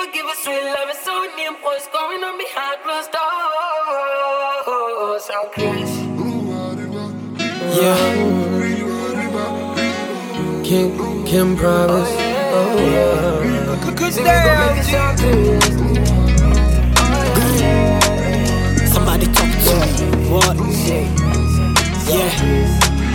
gon' give it sweet love. It's so name. What's going on behind closed doors? Sound crazy. Yeah. Kim promise. Oh yeah. Good day. Somebody talk to me. What? Yeah.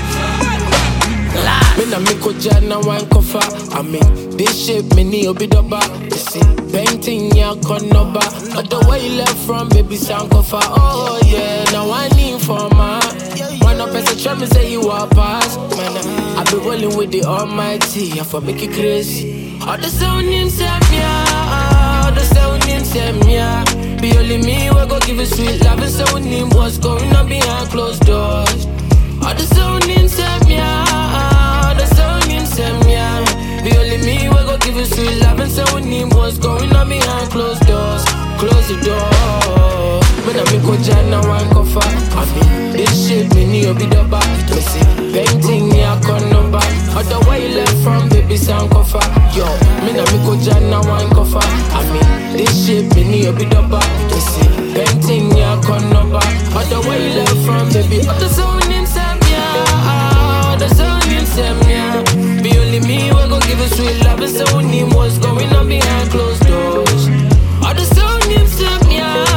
Me na me ko jana wine cover. I mean, this shape me ni obi doba. You see, painting ya konoba. But the way you left from baby sound cover. Oh yeah, now I need for my. One up as a try me say you are past. Man, I be rolling with the Almighty. I for make you crazy. All the sound in Samia, all the sound in Samia. Be only me we go give you sweet love and sound in what's going on behind closed doors. All the sound in Samia, all the sound in Samia. Be only me we go give you sweet love and sound in what's going on behind closed doors. Close the door. When I make a jana one cover, I mean this shit me ni obi doba. Me see painting me a con number. Other way you left from baby sound cover. Yo, me na make a jana one cover. I mean this shit me ni obi doba. Me see painting me a con number. Other way you left from baby. Other sound in Samia, the sound in Samia. Be only me we gon' give it sweet love and sound him what's going on behind closed doors. Other sound in Samia.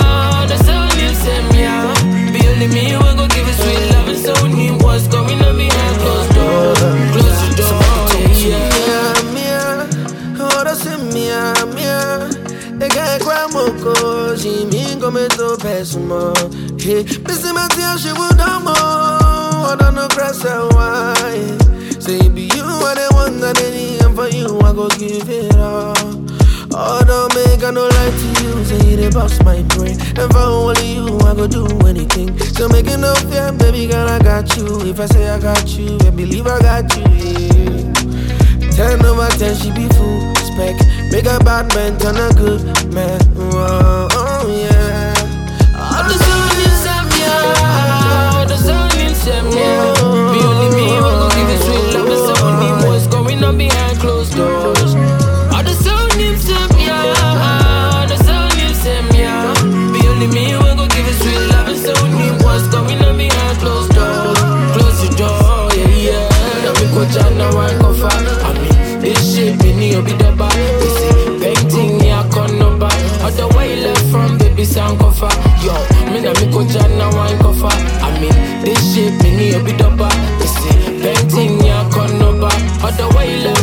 Be only me, we gon' give it sweet love and so need what's going on behind closed doors. Close the door, yeah. Mia, ora se mia. E che qua moko, si mi come to pesimo. Hey, busy my tia, she would amo. I don't know press why. Say be you are the one that I need, and for you I go give it all. Oh, don't make I no lie to you. Say they bust my brain. And for only you, I go do anything. So make it no fear, baby girl, I got you. If I say I got you, I believe I got you, yeah. 10 over 10, she be full spec. Make a bad man turn a good man. Oh yeah. All the sun in Samia, all the sun in Samia. Be only me, we gon' give it sweet love and so need what's going on behind closed doors. All the sun in Samia, the sun in Samia. Be only me, we gon' give it sweet love and so need what's going on behind closed doors. Close the door, yeah. Now me go jana one cover. I mean, this shit me ni obi doba. You see, painting me a con number. Other way you left from baby sound cover. Yo, me na me go jana one cover. I mean, this shit me ni obi doba. You see, painting me a con number. Other way you left